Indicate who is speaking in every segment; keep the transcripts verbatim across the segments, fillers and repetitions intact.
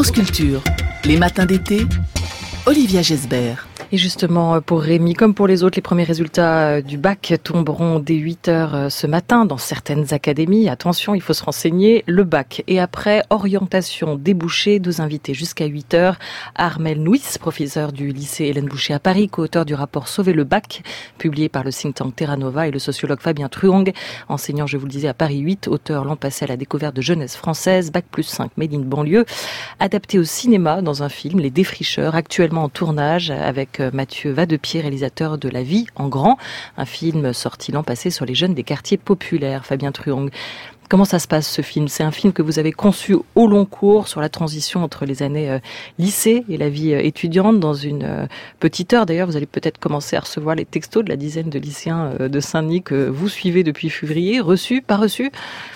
Speaker 1: France Culture, les matins d'été, Olivia Gesbert.
Speaker 2: Et justement, pour Rémi, comme pour les autres, les premiers résultats du bac tomberont dès huit heures ce matin dans certaines académies. Attention, il faut se renseigner. Le bac et après, orientation débouchée. Deux invités jusqu'à huit heures. Armel Nuis, professeur du lycée Hélène Boucher à Paris, co-auteur du rapport Sauver le bac, publié par le think tank Terra Nova, et le sociologue Fabien Truong, enseignant, je vous le disais, à Paris huit, auteur l'an passé à la découverte de jeunesse française, bac plus cinq, made in banlieue, adapté au cinéma dans un film, Les Défricheurs, actuellement en tournage avec Mathieu Vadepied, réalisateur de La vie en grand, un film sorti l'an passé sur les jeunes des quartiers populaires. Fabien Truong, comment ça se passe ce film ? C'est un film que vous avez conçu au long cours sur la transition entre les années euh, lycée et la vie euh, étudiante dans une euh, petite heure. D'ailleurs, vous allez peut-être commencer à recevoir les textos de la dizaine de lycéens euh, de Saint-Denis que vous suivez depuis février. Reçus, pas reçus ?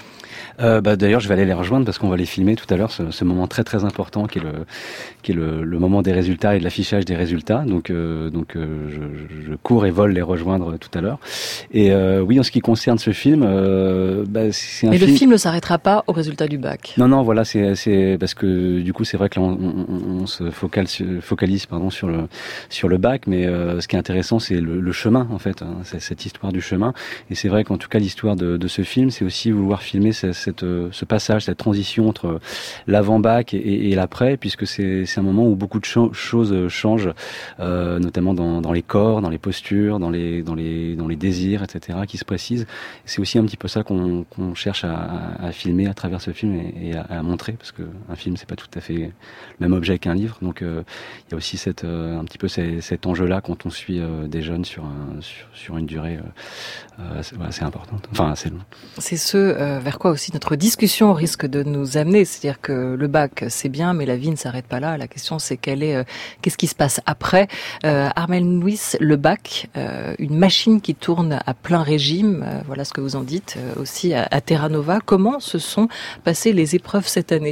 Speaker 3: Euh, bah, d'ailleurs, je vais aller les rejoindre parce qu'on va les filmer tout à l'heure, ce, ce moment très très important qui est le qui est le, le moment des résultats et de l'affichage des résultats. Donc euh, donc euh, je, je cours et vole les rejoindre tout à l'heure. Et euh, oui, en ce qui concerne ce film, euh, bah, c'est un
Speaker 2: Mais
Speaker 3: film...
Speaker 2: le film ne s'arrêtera pas au résultat du bac.
Speaker 3: Non non, voilà, c'est c'est parce que du coup c'est vrai que là on, on, on se focalise focalise pardon sur le sur le bac, mais euh, ce qui est intéressant c'est le, le chemin en fait, hein, c'est cette histoire du chemin. Et c'est vrai qu'en tout cas l'histoire de, de ce film, c'est aussi vouloir filmer cette Cette, ce passage, cette transition entre l'avant-bac et, et l'après, puisque c'est, c'est un moment où beaucoup de cho- choses changent, euh, notamment dans, dans les corps, dans les postures, dans les, dans les, dans les désirs, et cetera, qui se précisent. C'est aussi un petit peu ça qu'on, qu'on cherche à, à, à filmer à travers ce film et, et à, à montrer, parce que un film, c'est pas tout à fait le même objet qu'un livre. Donc, euh, il y a aussi cette, euh, un petit peu cet, cet enjeu-là quand on suit euh, des jeunes sur, un, sur, sur une durée euh, assez, assez importante, enfin assez longue.
Speaker 2: C'est ce euh, vers quoi aussi notre discussion risque de nous amener, c'est-à-dire que le bac c'est bien, mais la vie ne s'arrête pas là. La question c'est quelle est, euh, qu'est-ce qui se passe après. euh, Armel Nuis, le bac, euh, une machine qui tourne à plein régime, euh, voilà ce que vous en dites euh, aussi à, à Terra Nova. Comment se sont passées les épreuves cette année ?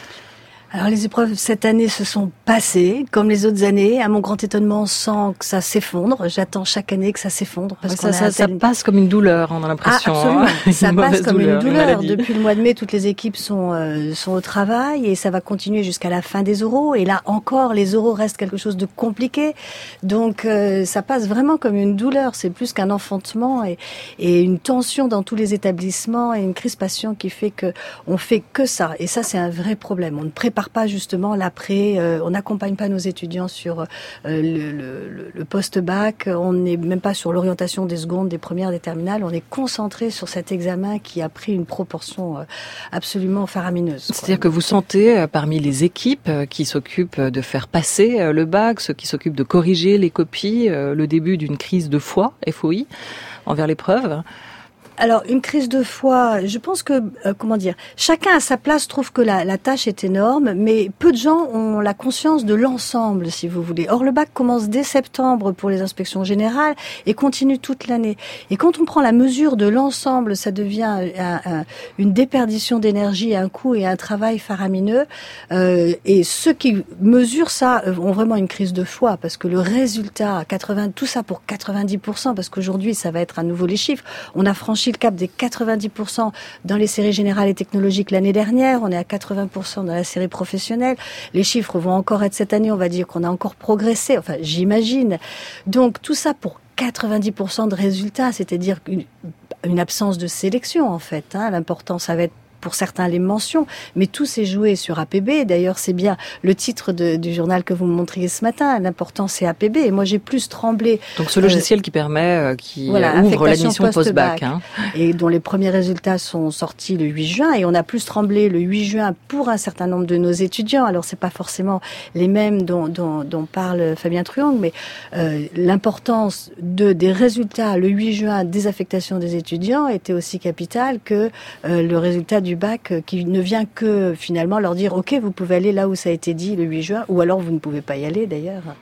Speaker 4: Alors les épreuves cette année se sont passées comme les autres années. À mon grand étonnement, sans que ça s'effondre. J'attends chaque année que ça s'effondre parce
Speaker 2: ouais,
Speaker 4: qu'on
Speaker 2: ça,
Speaker 4: a
Speaker 2: ça, ça passe comme une douleur, on a l'impression.
Speaker 4: Ah, absolument.
Speaker 2: Hein,
Speaker 4: ça passe comme
Speaker 2: douleur,
Speaker 4: une douleur.
Speaker 2: Une
Speaker 4: Depuis le mois de mai, toutes les équipes sont euh, sont au travail et ça va continuer jusqu'à la fin des oraux. Et là encore, les oraux restent quelque chose de compliqué. Donc euh, ça passe vraiment comme une douleur. C'est plus qu'un enfantement et, et une tension dans tous les établissements et une crispation qui fait que on fait que ça. Et ça, c'est un vrai problème. On ne prépare pas justement l'après, euh, on n'accompagne pas nos étudiants sur euh, le, le, le post-bac, on n'est même pas sur l'orientation des secondes, des premières, des terminales, on est concentré sur cet examen qui a pris une proportion euh, absolument faramineuse.
Speaker 2: C'est-à-dire que vous sentez euh, parmi les équipes euh, qui s'occupent de faire passer euh, le bac, ceux qui s'occupent de corriger les copies, euh, le début d'une crise de foi, F O I, envers l'épreuve ?
Speaker 4: Alors, une crise de foi, je pense que, euh, comment dire, chacun à sa place trouve que la, la tâche est énorme, mais peu de gens ont la conscience de l'ensemble, si vous voulez. Or, le bac commence dès septembre pour les inspections générales et continue toute l'année. Et quand on prend la mesure de l'ensemble, ça devient un, un, une déperdition d'énergie, un coût et un travail faramineux. Euh, et ceux qui mesurent ça ont vraiment une crise de foi, parce que le résultat, quatre-vingts, tout ça pour quatre-vingt-dix pour cent, parce qu'aujourd'hui, ça va être à nouveau les chiffres. On a franchi le cap des quatre-vingt-dix pour cent dans les séries générales et technologiques l'année dernière. On est à quatre-vingts pour cent dans la série professionnelle. Les chiffres vont encore être cette année. On va dire qu'on a encore progressé. Enfin, j'imagine. Donc, tout ça pour quatre-vingt-dix pour cent de résultats, c'est-à-dire une, une absence de sélection, en fait. Hein. L'important, ça va être pour certains les mentions, mais tout s'est joué sur A P B. D'ailleurs, c'est bien le titre de, du journal que vous me montriez ce matin. L'important, c'est A P B. Et moi, j'ai plus tremblé.
Speaker 2: Donc, ce logiciel euh, qui permet, euh, qui voilà, ouvre l'admission post-bac. Hein.
Speaker 4: Et dont les premiers résultats sont sortis le huit juin. Et on a plus tremblé le huit juin pour un certain nombre de nos étudiants. Alors, c'est pas forcément les mêmes dont, dont, dont parle Fabien Truong, mais euh, l'importance de, des résultats le huit juin des affectations des étudiants était aussi capitale que euh, le résultat du du bac qui ne vient que finalement leur dire ok, vous pouvez aller là où ça a été dit le huit juin, ou alors vous ne pouvez pas y aller d'ailleurs.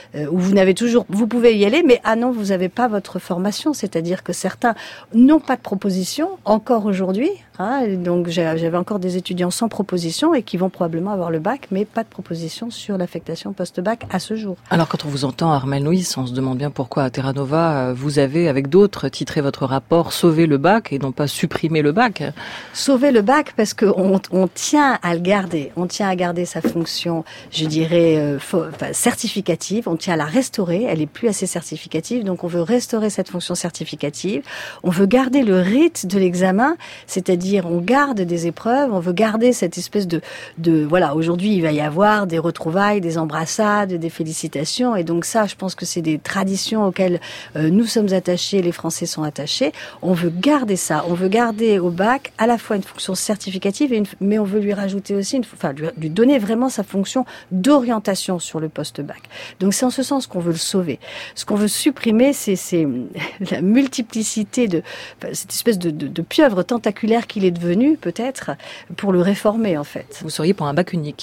Speaker 4: euh, où vous n'avez toujours, vous pouvez y aller, mais ah non, vous n'avez pas votre formation, c'est-à-dire que certains n'ont pas de proposition encore aujourd'hui. Hein, donc j'avais encore des étudiants sans proposition et qui vont probablement avoir le bac, mais pas de proposition sur l'affectation post-bac à ce jour.
Speaker 2: Alors quand on vous entend, Armelle Louis, on se demande bien pourquoi à Terra Nova, vous avez, avec d'autres, titré votre rapport « Sauver le bac » et non pas « Supprimer le bac ».
Speaker 4: Sauver le bac parce qu'on on tient à le garder, on tient à garder sa fonction, je dirais, euh, fo- enfin, certificative, on tient à la restaurer, elle est plus assez certificative, donc on veut restaurer cette fonction certificative, on veut garder le rite de l'examen, c'est-à-dire on garde des épreuves, on veut garder cette espèce de, de voilà, aujourd'hui il va y avoir des retrouvailles, des embrassades, des félicitations, et donc ça, je pense que c'est des traditions auxquelles euh, nous sommes attachés, les Français sont attachés. On veut garder ça, on veut garder au bac à la fois une fonction certificative, et une, mais on veut lui rajouter aussi, une, enfin lui, lui donner vraiment sa fonction d'orientation sur le post-bac. Donc c'est en ce sens qu'on veut le sauver. Ce qu'on veut supprimer, c'est, c'est la multiplicité de, enfin, cette espèce de, de, de pieuvre tentaculaire qu'il est devenu, peut-être, pour le réformer, en fait.
Speaker 2: Vous seriez pour un bac unique ?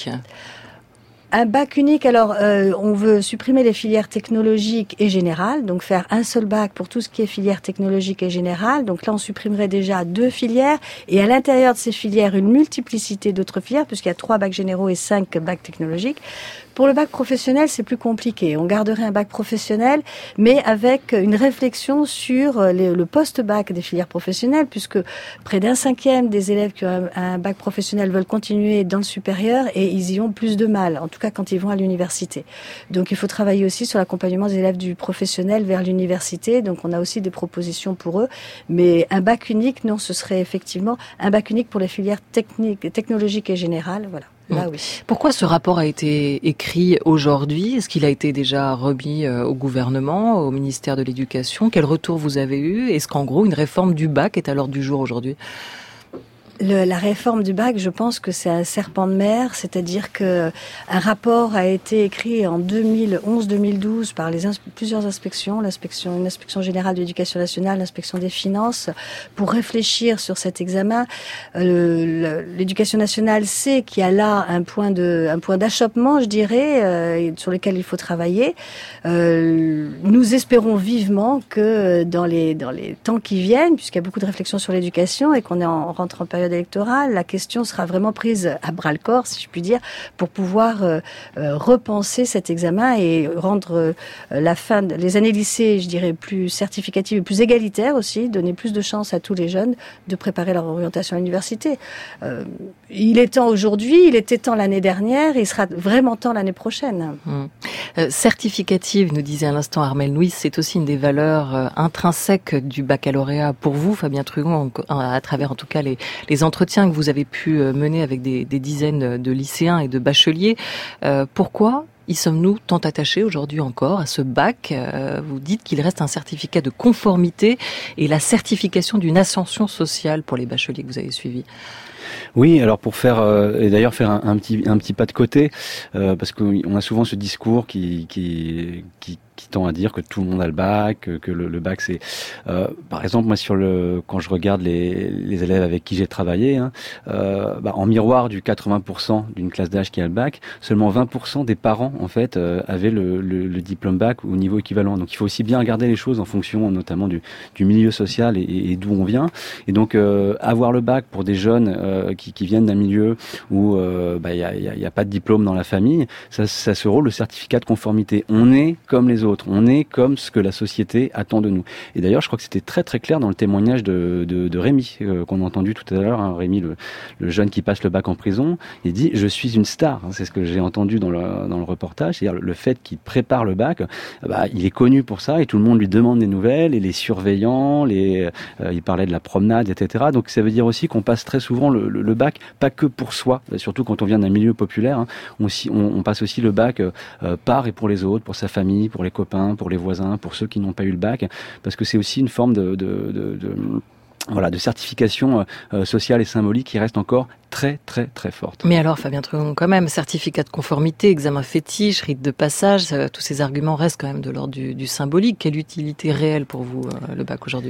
Speaker 4: Un bac unique, alors euh, on veut supprimer les filières technologiques et générales, donc faire un seul bac pour tout ce qui est filière technologique et générale. Donc là, on supprimerait déjà deux filières, et à l'intérieur de ces filières, une multiplicité d'autres filières, puisqu'il y a trois bacs généraux et cinq bacs technologiques. Pour le bac professionnel, c'est plus compliqué. On garderait un bac professionnel, mais avec une réflexion sur les, le post-bac des filières professionnelles, puisque près d'un cinquième des élèves qui ont un, un bac professionnel veulent continuer dans le supérieur, et ils y ont plus de mal, en tout cas quand ils vont à l'université. Donc il faut travailler aussi sur l'accompagnement des élèves du professionnel vers l'université. Donc on a aussi des propositions pour eux, mais un bac unique, non, ce serait effectivement un bac unique pour les filières techniques, technologiques et générales, voilà. Là, oui.
Speaker 2: Pourquoi ce rapport a été écrit aujourd'hui ? Est-ce qu'il a été déjà remis au gouvernement, au ministère de l'Éducation ? Quel retour vous avez eu ? Est-ce qu'en gros, une réforme du bac est à l'ordre du jour aujourd'hui ?
Speaker 4: Le, la réforme du bac, je pense que c'est un serpent de mer, c'est-à-dire que un rapport a été écrit en deux mille onze deux mille douze par les ins- plusieurs inspections, l'inspection, une inspection générale de l'éducation nationale, l'inspection des finances, pour réfléchir sur cet examen. Euh, le, l'éducation nationale sait qu'il y a là un point de, un point d'achoppement, je dirais, euh, sur lequel il faut travailler. Euh, nous espérons vivement que dans les, dans les temps qui viennent, puisqu'il y a beaucoup de réflexions sur l'éducation et qu'on est en, rentre en période électorale, la question sera vraiment prise à bras-le-corps, si je puis dire, pour pouvoir euh, euh, repenser cet examen et rendre euh, la fin, de, les années lycée, je dirais, plus certificatives et plus égalitaires aussi, donner plus de chance à tous les jeunes de préparer leur orientation à l'université. Euh, il est temps aujourd'hui, il était temps l'année dernière, et il sera vraiment temps l'année prochaine.
Speaker 2: Hum. Euh, certificative, nous disait à l'instant Armelle Louis, c'est aussi une des valeurs euh, intrinsèques du baccalauréat pour vous, Fabien Trugon, à travers en tout cas les, les entretiens que vous avez pu mener avec des, des dizaines de lycéens et de bacheliers. Euh, pourquoi y sommes-nous tant attachés aujourd'hui encore à ce bac ? euh, Vous dites qu'il reste un certificat de conformité et la certification d'une ascension sociale pour les bacheliers que vous avez suivis.
Speaker 3: Oui, alors pour faire euh, et d'ailleurs faire un, un petit un petit pas de côté, euh, parce qu'on a souvent ce discours qui qui qui qui tend à dire que tout le monde a le bac, que, que le, le bac c'est... Euh, par exemple, moi, sur le, quand je regarde les, les élèves avec qui j'ai travaillé, hein, euh, bah, en miroir du quatre-vingts pour cent d'une classe d'âge qui a le bac, seulement vingt pour cent des parents, en fait, euh, avaient le, le, le diplôme bac au niveau équivalent. Donc, il faut aussi bien regarder les choses en fonction, notamment, du, du milieu social et, et d'où on vient. Et donc, euh, avoir le bac pour des jeunes euh, qui, qui viennent d'un milieu où euh, bah, y a, y a, y a pas de diplôme dans la famille, ça, ça se rôle le certificat de conformité. On est comme les autres. On est comme ce que la société attend de nous. Et d'ailleurs, je crois que c'était très très clair dans le témoignage de, de, de Rémi, euh, qu'on a entendu tout à l'heure. Hein, Rémi, le, le jeune qui passe le bac en prison, il dit « Je suis une star ». C'est ce que j'ai entendu dans le, dans le reportage. C'est-à-dire le fait qu'il prépare le bac, bah, il est connu pour ça et tout le monde lui demande des nouvelles et les surveillants, les, euh, il parlait de la promenade, et cetera. Donc ça veut dire aussi qu'on passe très souvent le, le, le bac, pas que pour soi, surtout quand on vient d'un milieu populaire. Hein, on, on, on passe aussi le bac euh, par et pour les autres, pour sa famille, pour les copains, pour les voisins, pour ceux qui n'ont pas eu le bac, parce que c'est aussi une forme de, de, de, de voilà, de certification euh, sociale et symbolique qui reste encore très, très, très forte.
Speaker 2: Mais alors, Fabien Trugon, quand même, certificat de conformité, examen fétiche, rite de passage, euh, tous ces arguments restent quand même de l'ordre du, du symbolique. Quelle utilité réelle pour vous, euh, le bac aujourd'hui ?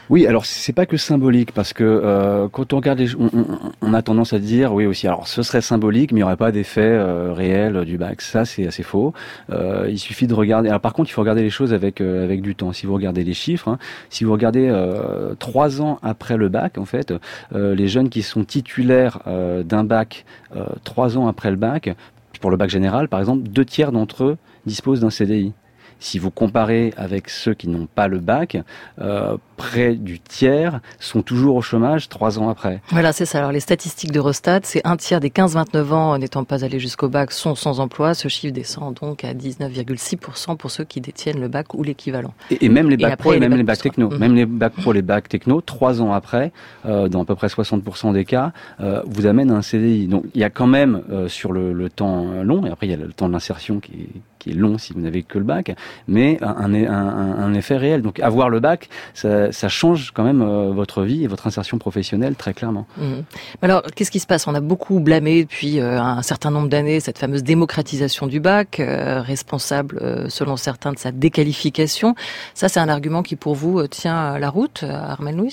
Speaker 3: Oui, alors c'est pas que symbolique, parce que euh, quand on regarde, les, on, on, on a tendance à dire, oui aussi, alors ce serait symbolique, mais il n'y aurait pas d'effet euh, réel du bac. Ça, c'est assez faux. Euh, il suffit de regarder. Alors par contre, il faut regarder les choses avec euh, avec du temps. Si vous regardez les chiffres, hein, si vous regardez euh, trois ans après le bac, en fait, euh, les jeunes qui sont titulaires euh, d'un bac euh, trois ans après le bac, pour le bac général, par exemple, deux tiers d'entre eux disposent d'un C D I. Si vous comparez avec ceux qui n'ont pas le bac, euh, près du tiers sont toujours au chômage trois ans après.
Speaker 2: Voilà, c'est ça. Alors les statistiques d'Eurostat, c'est un tiers des quinze vingt-neuf ans n'étant pas allés jusqu'au bac sont sans emploi. Ce chiffre descend donc à dix-neuf virgule six pour cent pour ceux qui détiennent le bac ou l'équivalent.
Speaker 3: Et, et même les bacs pro et même les bacs techno.
Speaker 2: Mmh.
Speaker 3: Même les bacs pro, les bacs techno, trois ans après, euh, dans à peu près soixante pour cent des cas, euh, vous amènent un C D I. Donc il y a quand même euh, sur le, le temps long, et après il y a le temps de l'insertion qui est qui est long si vous n'avez que le bac, mais un, un, un, un effet réel. Donc avoir le bac, ça, ça change quand même euh, votre vie et votre insertion professionnelle très clairement.
Speaker 2: Mmh. Alors qu'est-ce qui se passe ? On a beaucoup blâmé depuis euh, un certain nombre d'années cette fameuse démocratisation du bac, euh, responsable euh, selon certains de sa déqualification. Ça, c'est un argument qui pour vous euh, tient la route, Armelle Louis ?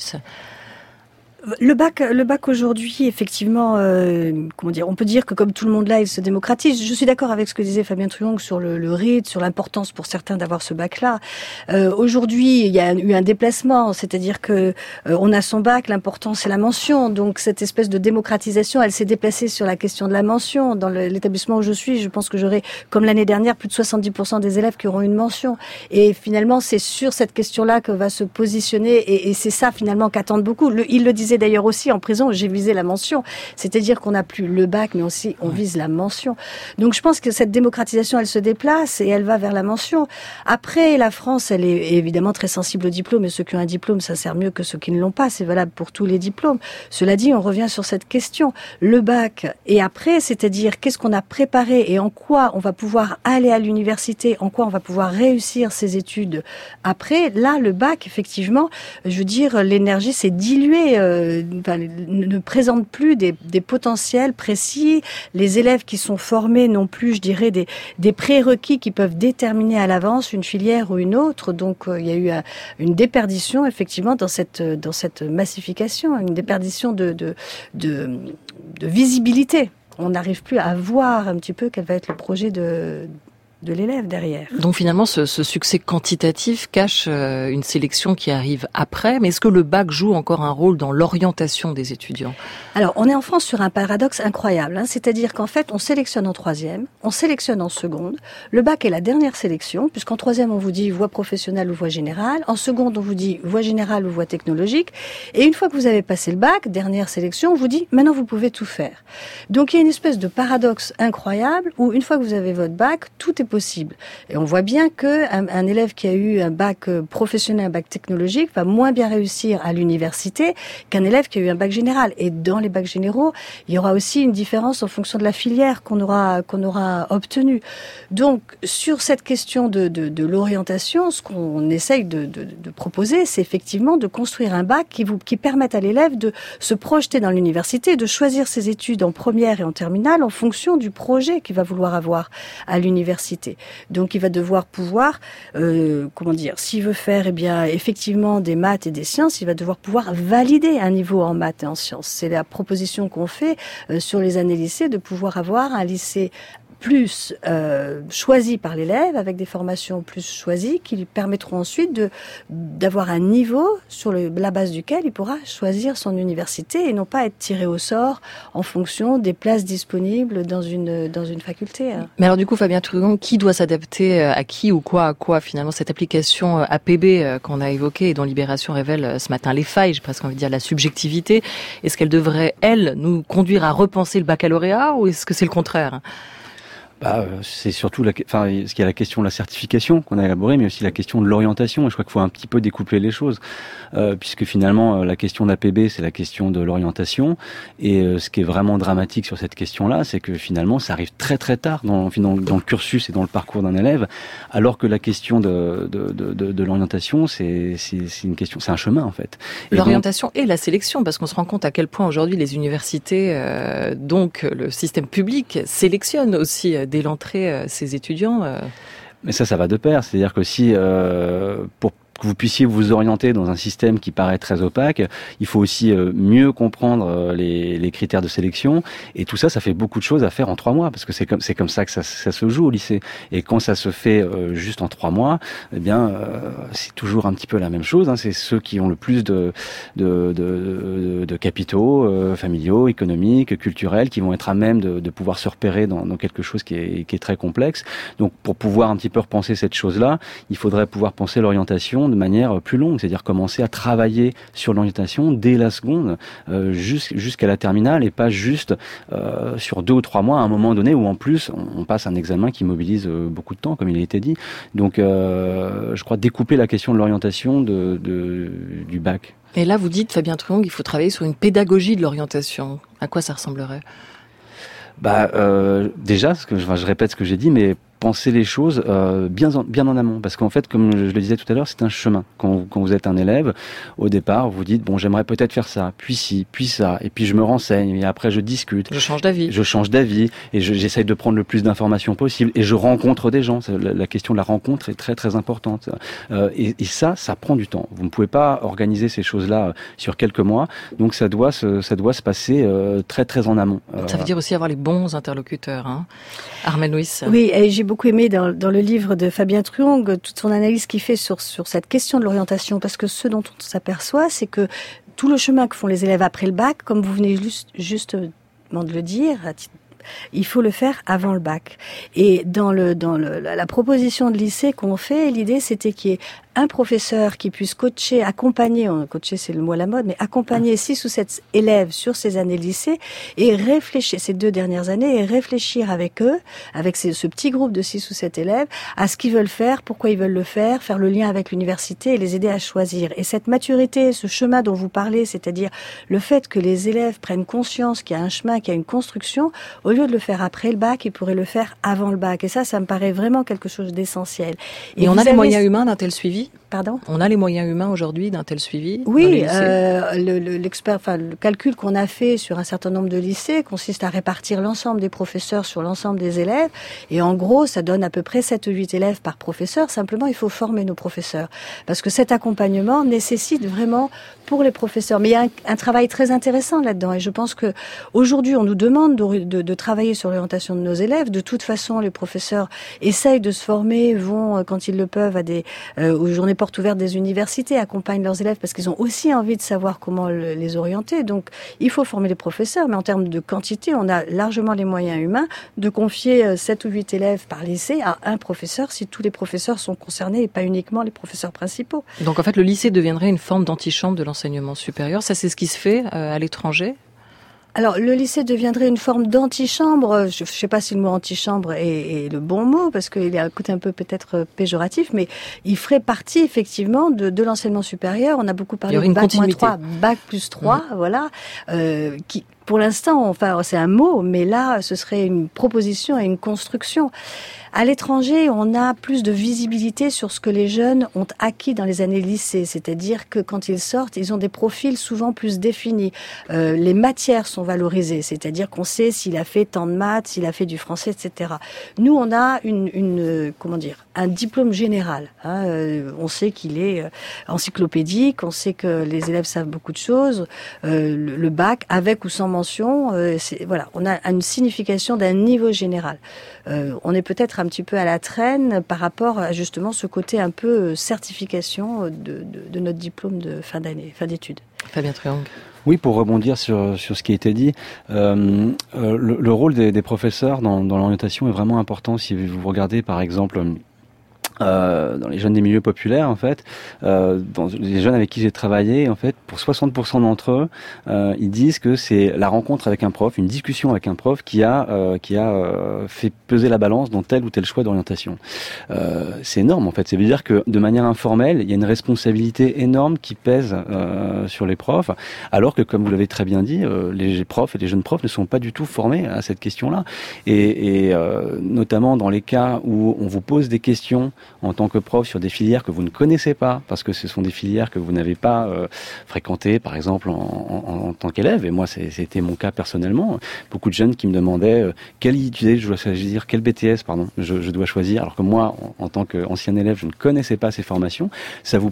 Speaker 4: Le bac, le bac aujourd'hui, effectivement, euh, comment dire, on peut dire que comme tout le monde là, il se démocratise. Je suis d'accord avec ce que disait Fabien Truong sur le, le rythme, sur l'importance pour certains d'avoir ce bac-là. Euh, aujourd'hui, il y a eu un déplacement, c'est-à-dire que euh, on a son bac, l'important c'est la mention. Donc cette espèce de démocratisation, elle s'est déplacée sur la question de la mention. Dans le, l'établissement où je suis, je pense que j'aurai, comme l'année dernière, plus de soixante-dix pour cent des élèves qui auront une mention. Et finalement, c'est sur cette question-là que va se positionner, et, et c'est ça finalement qu'attendent beaucoup. Le, il le disait d'ailleurs aussi en prison, j'ai visé la mention. C'est-à-dire qu'on n'a plus le bac, mais aussi on vise la mention. Donc je pense que cette démocratisation, elle se déplace et elle va vers la mention. Après, la France, elle est évidemment très sensible au diplôme, et ceux qui ont un diplôme, ça sert mieux que ceux qui ne l'ont pas. C'est valable pour tous les diplômes. Cela dit, on revient sur cette question. Le bac, et après, c'est-à-dire qu'est-ce qu'on a préparé et en quoi on va pouvoir aller à l'université, en quoi on va pouvoir réussir ses études après. Là, le bac, effectivement, je veux dire, l'énergie s'est diluée. Euh, Enfin, ne présentent plus des, des potentiels précis. Les élèves qui sont formés n'ont plus, je dirais, des, des prérequis qui peuvent déterminer à l'avance une filière ou une autre. Donc, euh, il y a eu un, une déperdition, effectivement, dans cette, dans cette massification, une déperdition de, de, de, de visibilité. On n'arrive plus à voir un petit peu quel va être le projet de... de l'élève derrière.
Speaker 2: Donc finalement, ce, ce succès quantitatif cache euh, une sélection qui arrive après. Mais est-ce que le bac joue encore un rôle dans l'orientation des étudiants ?
Speaker 4: Alors, on est en France sur un paradoxe incroyable. Hein, c'est-à-dire qu'en fait, on sélectionne en troisième, on sélectionne en seconde. Le bac est la dernière sélection, puisqu'en troisième, on vous dit voie professionnelle ou voie générale. En seconde, on vous dit voie générale ou voie technologique. Et une fois que vous avez passé le bac, dernière sélection, on vous dit maintenant, vous pouvez tout faire. Donc, il y a une espèce de paradoxe incroyable où une fois que vous avez votre bac, tout est possible. Et on voit bien que un, un élève qui a eu un bac professionnel, un bac technologique, va moins bien réussir à l'université qu'un élève qui a eu un bac général. Et dans les bacs généraux, il y aura aussi une différence en fonction de la filière qu'on aura qu'on aura obtenue. Donc, sur cette question de, de, de l'orientation, ce qu'on essaye de, de, de proposer, c'est effectivement de construire un bac qui vous qui permette à l'élève de se projeter dans l'université, de choisir ses études en première et en terminale en fonction du projet qu'il va vouloir avoir à l'université. Donc, il va devoir pouvoir, euh, comment dire, s'il veut faire, eh bien, effectivement, des maths et des sciences, il va devoir pouvoir valider un niveau en maths et en sciences. C'est la proposition qu'on fait euh, sur les années lycées, de pouvoir avoir un lycée plus euh, choisi par l'élève, avec des formations plus choisies, qui lui permettront ensuite de d'avoir un niveau sur le, la base duquel il pourra choisir son université et non pas être tiré au sort en fonction des places disponibles dans une dans une faculté.
Speaker 2: Mais alors du coup, Fabien Truong, qui doit s'adapter à qui ou quoi à quoi finalement cette application A P B qu'on a évoquée et dont Libération révèle ce matin les failles, j'ai presque envie de dire la subjectivité, est-ce qu'elle devrait, elle, nous conduire à repenser le baccalauréat ou est-ce que c'est le contraire ?
Speaker 3: Bah, c'est surtout la, enfin, ce qu'il y a la question de la certification qu'on a élaborée, mais aussi la question de l'orientation. Et je crois qu'il faut un petit peu découpler les choses, euh, puisque finalement la question de l'A P B, c'est la question de l'orientation. Et euh, ce qui est vraiment dramatique sur cette question-là, c'est que finalement, ça arrive très très tard dans, dans, dans le cursus et dans le parcours d'un élève, alors que la question de, de, de, de, de l'orientation, c'est, c'est, c'est une question, c'est un chemin en fait.
Speaker 2: Et l'orientation donc, et la sélection, parce qu'on se rend compte à quel point aujourd'hui les universités, euh, donc le système public, sélectionnent aussi dès l'entrée, euh, ces étudiants. Euh...
Speaker 3: Mais ça, ça va de pair. C'est-à-dire que si, euh, pour que vous puissiez vous orienter dans un système qui paraît très opaque, il faut aussi euh, mieux comprendre euh, les, les critères de sélection. Et tout ça, ça fait beaucoup de choses à faire en trois mois, parce que c'est comme c'est comme ça que ça, ça se joue au lycée. Et quand ça se fait euh, juste en trois mois, eh bien, euh, c'est toujours un petit peu la même chose. Hein. C'est ceux qui ont le plus de de, de, de capitaux euh, familiaux, économiques, culturels, qui vont être à même de, de pouvoir se repérer dans, dans quelque chose qui est, qui est très complexe. Donc, pour pouvoir un petit peu repenser cette chose-là, il faudrait pouvoir penser l'orientation de manière plus longue, c'est-à-dire commencer à travailler sur l'orientation dès la seconde, euh, jusqu'à la terminale, et pas juste euh, sur deux ou trois mois, à un moment donné où en plus on, on passe un examen qui mobilise euh, beaucoup de temps, comme il a été dit. Donc, euh, je crois découper la question de l'orientation de, de, du bac.
Speaker 2: Et là, vous dites, Fabien Truong, il faut travailler sur une pédagogie de l'orientation. À quoi ça ressemblerait ?
Speaker 3: Bah, euh, déjà, ce que je, enfin, je répète ce que j'ai dit, mais penser les choses euh, bien en, bien en amont, parce qu'en fait, comme je le disais tout à l'heure, c'est un chemin. Quand, quand vous êtes un élève, au départ, vous dites bon, j'aimerais peut-être faire ça, puis ci, puis ça, et puis je me renseigne, et après je discute.
Speaker 2: Je change d'avis.
Speaker 3: Je change d'avis, et je, j'essaye de prendre le plus d'informations possible, et je rencontre des gens. La, la question de la rencontre est très très importante. Euh, et, et ça, ça prend du temps. Vous ne pouvez pas organiser ces choses-là sur quelques mois, donc ça doit se, ça doit se passer euh, très très en amont. Euh,
Speaker 2: ça veut dire aussi avoir les bons interlocuteurs, hein. Armelle Nuis.
Speaker 4: Oui, et j'ai beaucoup aimé dans, dans le livre de Fabien Truong toute son analyse qu'il fait sur, sur cette question de l'orientation, parce que ce dont on s'aperçoit, c'est que tout le chemin que font les élèves après le bac, comme vous venez juste, justement de le dire, il faut le faire avant le bac. Et dans le dans le, la proposition de lycée qu'on fait, l'idée c'était qu'il y ait un professeur qui puisse coacher, accompagner, coacher c'est le mot à la mode, mais accompagner six ou sept élèves sur ces années de lycée et réfléchir, ces deux dernières années, et réfléchir avec eux, avec ces, ce petit groupe de six ou sept élèves, à ce qu'ils veulent faire, pourquoi ils veulent le faire, faire le lien avec l'université et les aider à choisir. Et cette maturité, ce chemin dont vous parlez, c'est-à-dire le fait que les élèves prennent conscience qu'il y a un chemin, qu'il y a une construction, au lieu de le faire après le bac, ils pourraient le faire avant le bac. Et ça, ça me paraît vraiment quelque chose d'essentiel.
Speaker 2: Et, et on a les avez... moyens humains d'un tel suivi ?
Speaker 4: Pardon ?
Speaker 2: On a les moyens humains aujourd'hui d'un tel suivi ?
Speaker 4: Oui, euh, le, le, l'expert, enfin, le calcul qu'on a fait sur un certain nombre de lycées consiste à répartir l'ensemble des professeurs sur l'ensemble des élèves. Et en gros, ça donne à peu près sept ou huit élèves par professeur. Simplement, il faut former nos professeurs. Parce que cet accompagnement nécessite vraiment pour les professeurs. Mais il y a un, un travail très intéressant là-dedans. Et je pense que aujourd'hui, on nous demande de, de, de travailler sur l'orientation de nos élèves. De toute façon, les professeurs essayent de se former, vont, quand ils le peuvent, à des euh, aux journées portes ouvertes des universités, accompagnent leurs élèves parce qu'ils ont aussi envie de savoir comment le, les orienter. Donc, il faut former les professeurs, mais en termes de quantité, on a largement les moyens humains de confier sept ou huit élèves par lycée à un professeur si tous les professeurs sont concernés et pas uniquement les professeurs principaux.
Speaker 2: Donc, en fait, le lycée deviendrait une forme d'antichambre de l'enseignement supérieur. Ça, c'est ce qui se fait euh, à l'étranger ?
Speaker 4: Alors, le lycée deviendrait une forme d'antichambre. Je ne sais pas si le mot antichambre est, est le bon mot, parce qu'il a un côté un peu peut-être péjoratif, mais il ferait partie, effectivement, de, de l'enseignement supérieur. On a beaucoup parlé de bac moins trois, bac plus trois, mmh. voilà, euh, qui... Pour l'instant, enfin, c'est un mot, mais là, ce serait une proposition et une construction. À l'étranger, on a plus de visibilité sur ce que les jeunes ont acquis dans les années lycée, c'est-à-dire que quand ils sortent, ils ont des profils souvent plus définis. Euh, les matières sont valorisées, c'est-à-dire qu'on sait s'il a fait tant de maths, s'il a fait du français, et cetera. Nous, on a une, une comment dire, un diplôme général. Hein. Euh, on sait qu'il est euh, encyclopédique, on sait que les élèves savent beaucoup de choses. Euh, le, le bac, avec ou sans mention, euh, c'est, voilà, on a une signification d'un niveau général. Euh, on est peut-être un petit peu à la traîne par rapport à justement ce côté un peu certification de, de, de notre diplôme de fin d'année, fin d'études.
Speaker 2: Fabien Truong.
Speaker 3: Oui, pour rebondir sur sur ce qui a été dit, euh, euh, le, le rôle des, des professeurs dans, dans l'orientation est vraiment important. Si vous regardez par exemple Euh, dans les jeunes des milieux populaires, en fait, euh, dans les jeunes avec qui j'ai travaillé, en fait, pour soixante pour cent d'entre eux, euh, ils disent que c'est la rencontre avec un prof, une discussion avec un prof qui a euh, qui a euh, fait peser la balance dans tel ou tel choix d'orientation. Euh, c'est énorme, en fait. Ça veut dire que de manière informelle, il y a une responsabilité énorme qui pèse euh, sur les profs, alors que, comme vous l'avez très bien dit, euh, les profs et les jeunes profs ne sont pas du tout formés à cette question-là. Et, et euh, notamment dans les cas où on vous pose des questions en tant que prof sur des filières que vous ne connaissez pas, parce que ce sont des filières que vous n'avez pas euh, fréquentées, par exemple, en, en, en tant qu'élève. Et moi, c'est, c'était mon cas personnellement. Beaucoup de jeunes qui me demandaient euh, quelle I T je dois choisir, quel B T S, pardon, je, je dois choisir, alors que moi, en, en tant qu'ancien élève, je ne connaissais pas ces formations. Ça vous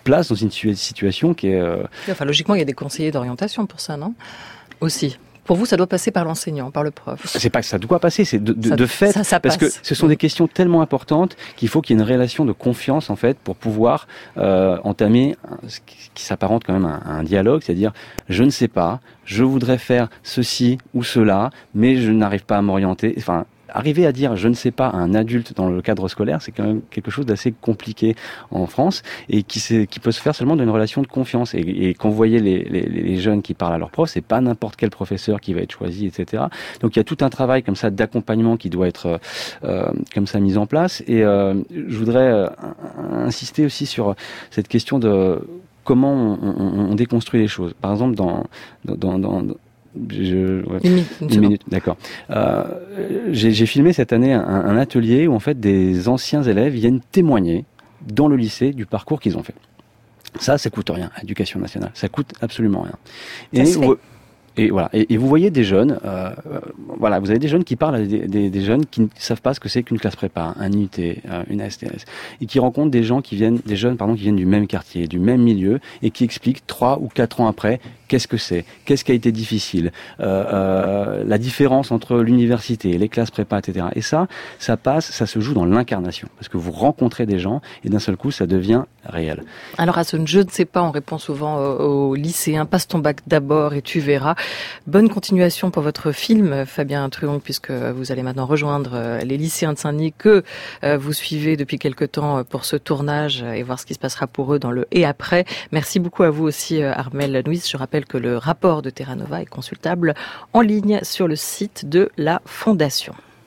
Speaker 3: place dans une situation qui est... Euh...
Speaker 2: Enfin, logiquement, il y a des conseillers d'orientation pour ça, non ? Aussi. Pour vous, ça doit passer par l'enseignant, par le prof.
Speaker 3: C'est pas que ça doit passer, c'est de, de,
Speaker 2: ça,
Speaker 3: de fait,
Speaker 2: ça, ça
Speaker 3: parce que ce sont des questions tellement importantes qu'il faut qu'il y ait une relation de confiance, en fait, pour pouvoir euh, entamer ce qui, qui s'apparente quand même à, à un dialogue, c'est-à-dire, je ne sais pas, je voudrais faire ceci ou cela, mais je n'arrive pas à m'orienter. Enfin, arriver à dire je ne sais pas à un adulte dans le cadre scolaire, c'est quand même quelque chose d'assez compliqué en France et qui, qui peut se faire seulement dans une relation de confiance. Et, et quand vous voyez les, les, les jeunes qui parlent à leurs profs, c'est pas n'importe quel professeur qui va être choisi, et cetera. Donc il y a tout un travail comme ça d'accompagnement qui doit être euh, comme ça mis en place. Et euh, je voudrais euh, insister aussi sur cette question de comment on, on, on déconstruit les choses. Par exemple, dans dans, dans, dans Je, ouais. Une, une, une minute, d'accord. Euh, j'ai, j'ai filmé cette année un, un atelier où en fait des anciens élèves viennent témoigner dans le lycée du parcours qu'ils ont fait. Ça, ça coûte rien, l'éducation nationale. Ça coûte absolument rien.
Speaker 4: Ça
Speaker 3: et,
Speaker 4: se fait.
Speaker 3: Et voilà. Et, et vous voyez des jeunes, euh, voilà, vous avez des jeunes qui parlent à des, des, des jeunes qui ne savent pas ce que c'est qu'une classe prépa, un I U T, euh, une S T S, et qui rencontrent des gens qui viennent, des jeunes, pardon, qui viennent du même quartier, du même milieu, et qui expliquent trois ou quatre ans après qu'est-ce que c'est, qu'est-ce qui a été difficile, euh, euh, la différence entre l'université, les classes prépa, et cetera. Et ça, ça passe, ça se joue dans l'incarnation, parce que vous rencontrez des gens et d'un seul coup, ça devient réel.
Speaker 2: Alors à ce je ne sais pas, on répond souvent aux lycéens, passe ton bac d'abord et tu verras. Bonne continuation pour votre film, Fabien Truong, puisque vous allez maintenant rejoindre les lycéens de Saint-Denis que vous suivez depuis quelque temps pour ce tournage et voir ce qui se passera pour eux dans le et après. Merci beaucoup à vous aussi, Armelle Nuis. Je rappelle que le rapport de Terra Nova est consultable en ligne sur le site de la Fondation.